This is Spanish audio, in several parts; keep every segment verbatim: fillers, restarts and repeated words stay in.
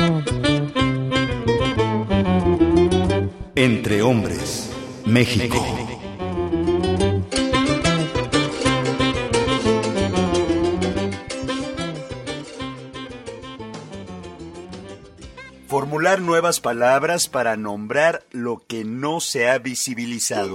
Entre Hombres, México. Formular nuevas palabras para nombrar lo que no se ha visibilizado.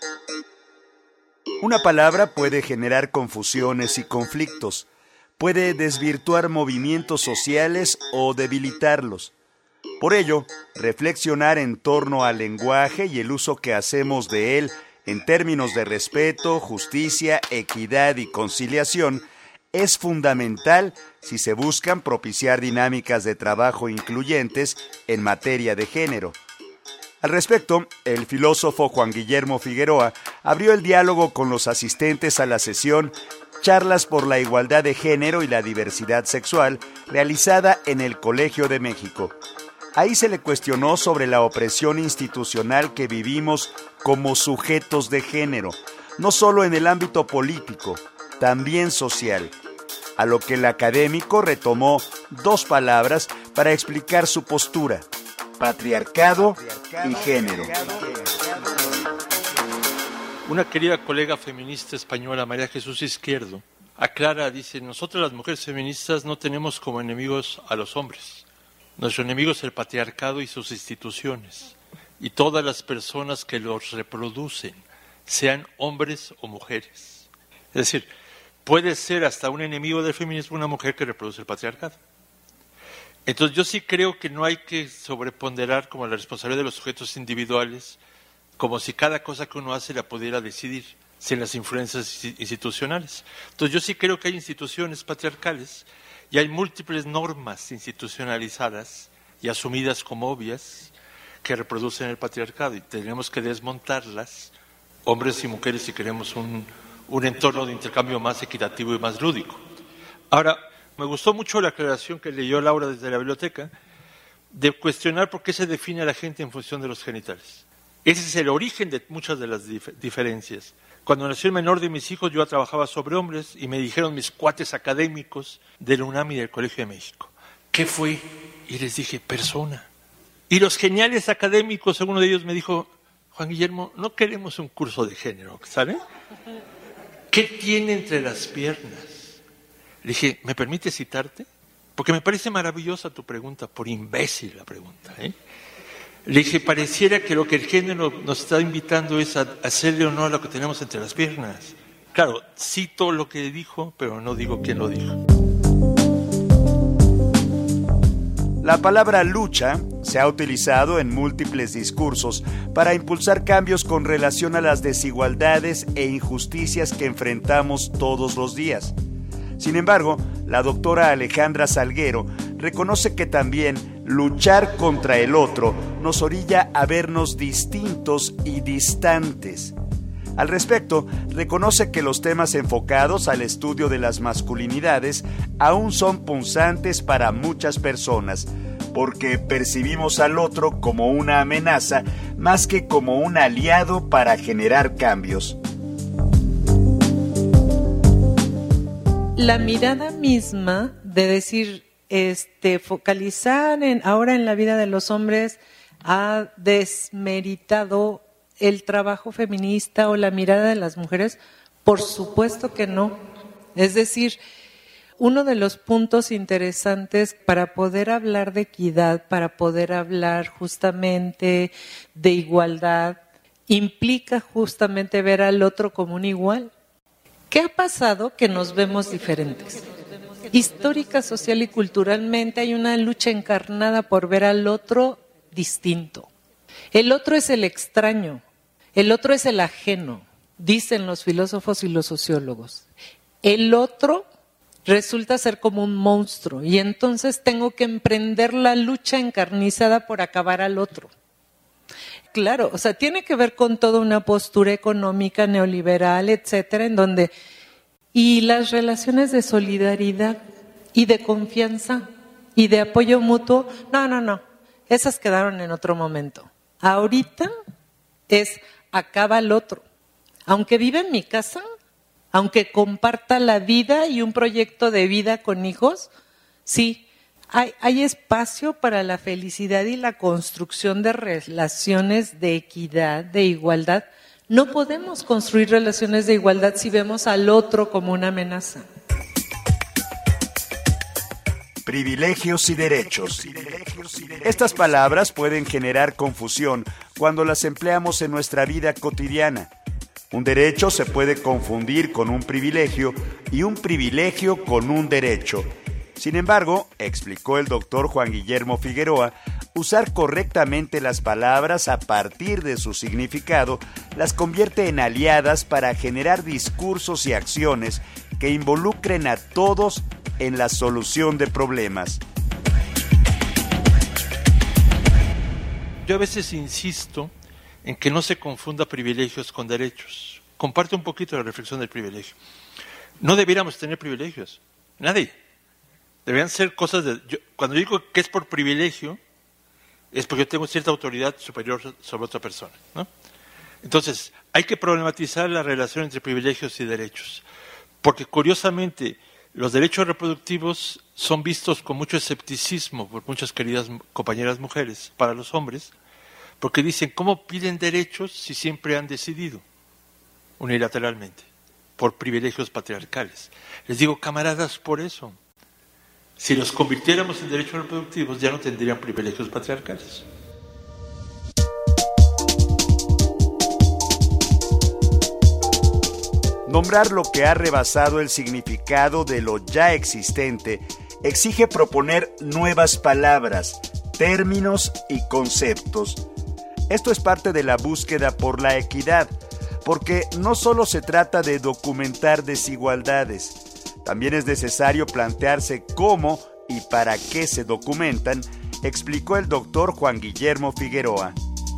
Una palabra puede generar confusiones y conflictos, puede desvirtuar movimientos sociales o debilitarlos. Por ello, reflexionar en torno al lenguaje y el uso que hacemos de él en términos de respeto, justicia, equidad y conciliación es fundamental si se buscan propiciar dinámicas de trabajo incluyentes en materia de género. Al respecto, el filósofo Juan Guillermo Figueroa abrió el diálogo con los asistentes a la sesión Charlas por la Igualdad de Género y la Diversidad Sexual, realizada en el Colegio de México. Ahí se le cuestionó sobre la opresión institucional que vivimos como sujetos de género, no solo en el ámbito político, también social. A lo que el académico retomó dos palabras para explicar su postura: patriarcado y género. Una querida colega feminista española, María Jesús Izquierdo, aclara, dice: nosotras las mujeres feministas no tenemos como enemigos a los hombres. Nuestro enemigo es el patriarcado y sus instituciones, y todas las personas que los reproducen, sean hombres o mujeres. Es decir, puede ser hasta un enemigo del feminismo una mujer que reproduce el patriarcado. Entonces yo sí creo que no hay que sobreponderar como la responsabilidad de los sujetos individuales, como si cada cosa que uno hace la pudiera decidir sin las influencias institucionales. Entonces yo sí creo que hay instituciones patriarcales y hay múltiples normas institucionalizadas y asumidas como obvias que reproducen el patriarcado y tenemos que desmontarlas, hombres y mujeres, si queremos un, un entorno de intercambio más equitativo y más lúdico. Ahora, me gustó mucho la aclaración que leyó Laura desde la biblioteca de cuestionar por qué se define a la gente en función de los genitales. Ese es el origen de muchas de las dif- diferencias. Cuando nació el menor de mis hijos, yo ya trabajaba sobre hombres y me dijeron mis cuates académicos de la UNAM y del Colegio de México: ¿qué fue? Y les dije: persona. Y los geniales académicos, uno de ellos me dijo: Juan Guillermo, no queremos un curso de género, ¿sabe? ¿Qué tiene entre las piernas? Le dije: ¿me permite citarte? Porque me parece maravillosa tu pregunta, por imbécil la pregunta, ¿eh? Le dije: pareciera que lo que el género nos está invitando es a hacerle honor a lo que tenemos entre las piernas. Claro, cito lo que dijo, pero no digo quién lo dijo. La palabra lucha se ha utilizado en múltiples discursos para impulsar cambios con relación a las desigualdades e injusticias que enfrentamos todos los días. Sin embargo, la doctora Alejandra Salguero reconoce que también luchar contra el otro nos orilla a vernos distintos y distantes. Al respecto, reconoce que los temas enfocados al estudio de las masculinidades aún son punzantes para muchas personas, porque percibimos al otro como una amenaza más que como un aliado para generar cambios. La mirada misma de decir, este, focalizar en, ahora en la vida de los hombres ha desmeritado el trabajo feminista o la mirada de las mujeres. Por supuesto que no. Es decir, uno de los puntos interesantes para poder hablar de equidad, para poder hablar justamente de igualdad, implica justamente ver al otro como un igual. ¿Qué ha pasado? Que nos vemos diferentes. Histórica, social y culturalmente hay una lucha encarnada por ver al otro distinto. El otro es el extraño, el otro es el ajeno, dicen los filósofos y los sociólogos. El otro resulta ser como un monstruo y entonces tengo que emprender la lucha encarnizada por acabar al otro. Claro, o sea, tiene que ver con toda una postura económica neoliberal, etcétera, en donde y las relaciones de solidaridad y de confianza y de apoyo mutuo, no, no, no, esas quedaron en otro momento. Ahorita es acaba al otro. Aunque viva en mi casa, aunque comparta la vida y un proyecto de vida con hijos, sí, hay, hay espacio para la felicidad y la construcción de relaciones de equidad, de igualdad. No podemos construir relaciones de igualdad si vemos al otro como una amenaza. Privilegios y derechos. Estas palabras pueden generar confusión cuando las empleamos en nuestra vida cotidiana. Un derecho se puede confundir con un privilegio y un privilegio con un derecho. Sin embargo, explicó el doctor Juan Guillermo Figueroa, usar correctamente las palabras a partir de su significado las convierte en aliadas para generar discursos y acciones que involucren a todos en la solución de problemas. Yo a veces insisto en que no se confunda privilegios con derechos. Comparte un poquito la reflexión del privilegio. No debiéramos tener privilegios, nadie. Deberían ser cosas de... Yo, cuando digo que es por privilegio, es porque yo tengo cierta autoridad superior sobre otra persona, ¿no? Entonces, hay que problematizar la relación entre privilegios y derechos, porque curiosamente los derechos reproductivos son vistos con mucho escepticismo por muchas queridas compañeras mujeres, para los hombres, porque dicen, ¿cómo piden derechos si siempre han decidido unilateralmente, por privilegios patriarcales? Les digo, camaradas, por eso. Si los convirtiéramos en derechos reproductivos, ya no tendrían privilegios patriarcales. Nombrar lo que ha rebasado el significado de lo ya existente exige proponer nuevas palabras, términos y conceptos. Esto es parte de la búsqueda por la equidad, porque no solo se trata de documentar desigualdades, también es necesario plantearse cómo y para qué se documentan, explicó el doctor Juan Guillermo Figueroa.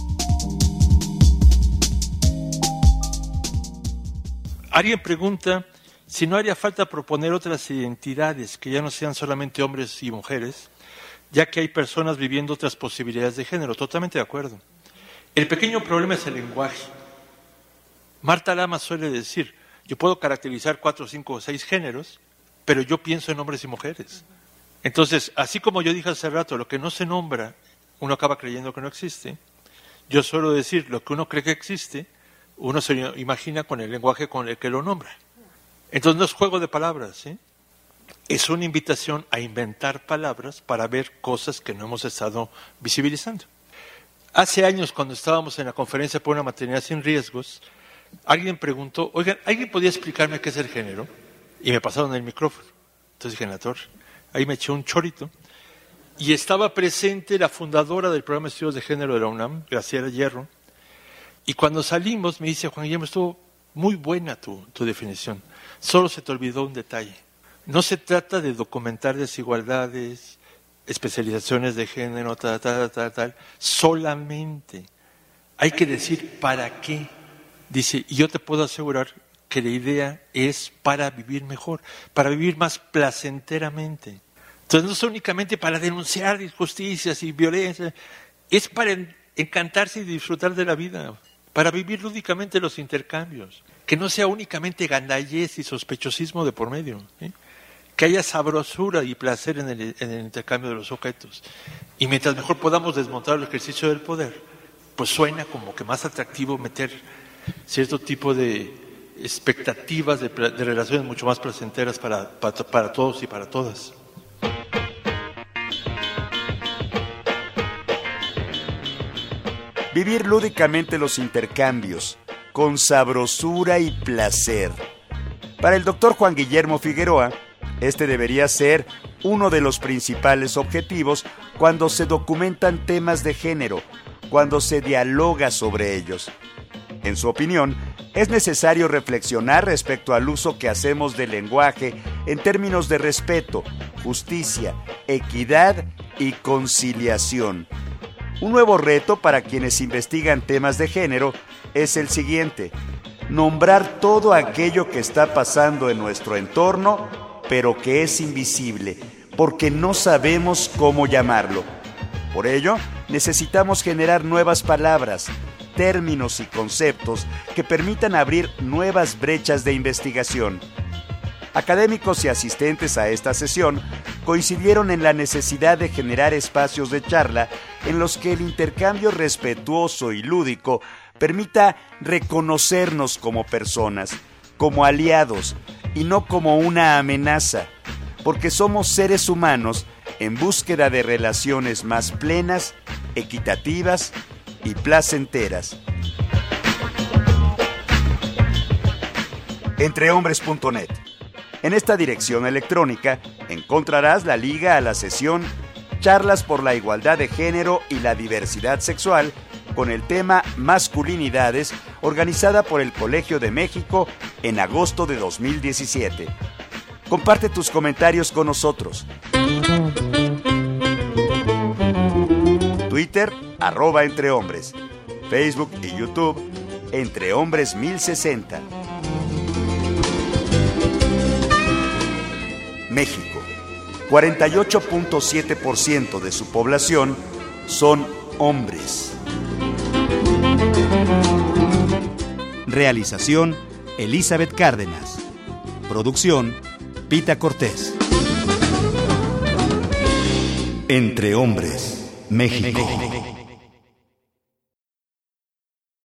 Alguien pregunta si no haría falta proponer otras identidades que ya no sean solamente hombres y mujeres, ya que hay personas viviendo otras posibilidades de género. Totalmente de acuerdo. El pequeño problema es el lenguaje. Marta Lamas suele decir, yo puedo caracterizar cuatro, cinco o seis géneros, pero yo pienso en hombres y mujeres. Entonces, así como yo dije hace rato, lo que no se nombra, uno acaba creyendo que no existe. Yo suelo decir, lo que uno cree que existe, uno se lo imagina con el lenguaje con el que lo nombra. Entonces no es juego de palabras, ¿eh? Es una invitación a inventar palabras para ver cosas que no hemos estado visibilizando. Hace años, cuando estábamos en la conferencia por una maternidad sin riesgos, alguien preguntó, oigan, ¿alguien podía explicarme qué es el género? Y me pasaron el micrófono. Entonces dije, en la torre. Ahí me eché un chorito. Y estaba presente la fundadora del programa de estudios de género de la UNAM, Graciela Hierro. Y cuando salimos, me dice, Juan Guillermo, estuvo muy buena tu, tu definición. Solo se te olvidó un detalle. No se trata de documentar desigualdades, especializaciones de género, tal, tal, tal, tal. Solamente hay que decir para qué. Dice, y yo te puedo asegurar que la idea es para vivir mejor, para vivir más placenteramente. Entonces no es únicamente para denunciar injusticias y violencia, es para en, encantarse y disfrutar de la vida, para vivir lúdicamente los intercambios, que no sea únicamente gandallez y sospechosismo de por medio, ¿eh? Que haya sabrosura y placer en el, en el intercambio de los objetos. Y mientras mejor podamos desmontar el ejercicio del poder, pues suena como que más atractivo meter cierto tipo de expectativas de, de relaciones mucho más placenteras para, para, para todos y para todas. Vivir lúdicamente los intercambios, con sabrosura y placer. Para el doctor Juan Guillermo Figueroa, este debería ser uno de los principales objetivos cuando se documentan temas de género, cuando se dialoga sobre ellos. En su opinión, es necesario reflexionar respecto al uso que hacemos del lenguaje en términos de respeto, justicia, equidad y conciliación. Un nuevo reto para quienes investigan temas de género es el siguiente: nombrar todo aquello que está pasando en nuestro entorno, pero que es invisible, porque no sabemos cómo llamarlo. Por ello, necesitamos generar nuevas palabras, términos y conceptos que permitan abrir nuevas brechas de investigación. Académicos y asistentes a esta sesión coincidieron en la necesidad de generar espacios de charla en los que el intercambio respetuoso y lúdico permita reconocernos como personas, como aliados y no como una amenaza, porque somos seres humanos en búsqueda de relaciones más plenas, equitativas y placenteras. entrehombres punto net. En esta dirección electrónica encontrarás la liga a la sesión Charlas por la Igualdad de Género y la Diversidad Sexual con el tema Masculinidades, organizada por el Colegio de México en agosto de dos mil diecisiete. Comparte tus comentarios con nosotros. Twitter, arroba Entrehombres. Facebook y YouTube, Entrehombres mil sesenta. México. cuarenta y ocho punto siete por ciento de su población son hombres. Realización, Elizabeth Cárdenas. Producción, Pita Cortés. Entre Hombres, México.